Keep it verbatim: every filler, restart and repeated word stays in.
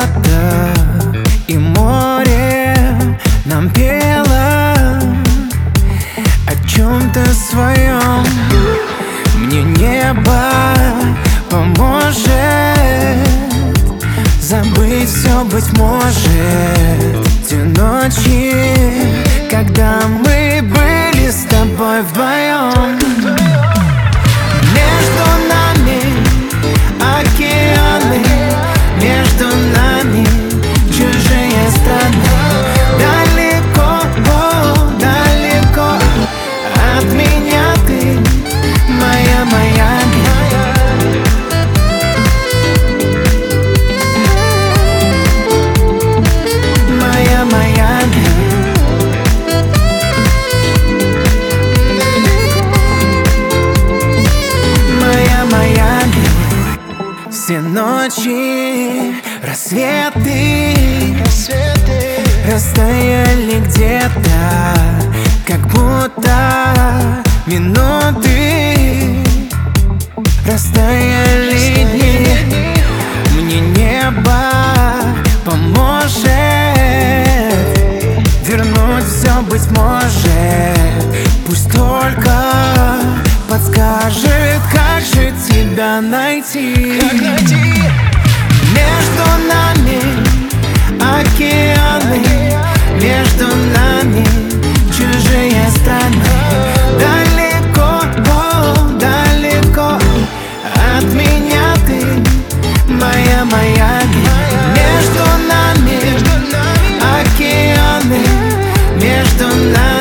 вода и море нам пело о чем-то своем. Мне небо поможет забыть все, быть может, те ночи, когда мы были с тобой вдвоем. Между нами океаны, между нами чужие страны. Далеко, о, далеко от меня ты, моя Майами. Моя Майами. Моя Майами. Все ночи, рассветы, рассветы растаяли где-то, как будто минуты. Растаяли дни. Мне небо поможет вернуть все, быть может. Пусть только подскажет, как же тебя найти. Как найти? Между нами океаны, между нами чужие страны. Далеко, о, далеко от меня ты, моя Майами. Между нами океаны, между нами